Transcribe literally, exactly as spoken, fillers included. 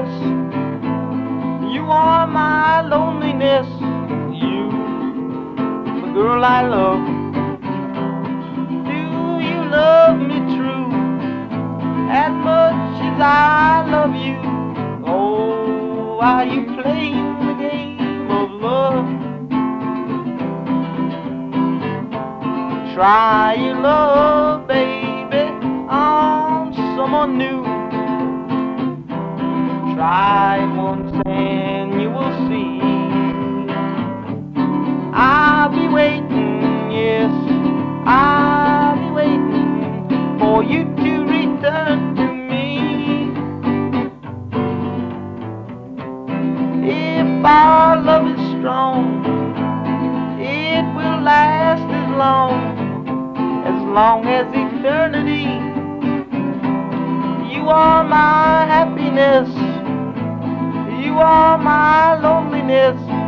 happiness. You are my loneliness. You, the girl I love. Do you love me true as much as I love you? Oh, are you playing the game of love? Try your love, baby, on someone new. Try it once and you will see. I'll be waiting, yes, I'll be waiting for you to return to me. If our love is strong, it will last as long, as long as eternity. You are my happiness. You are my loneliness.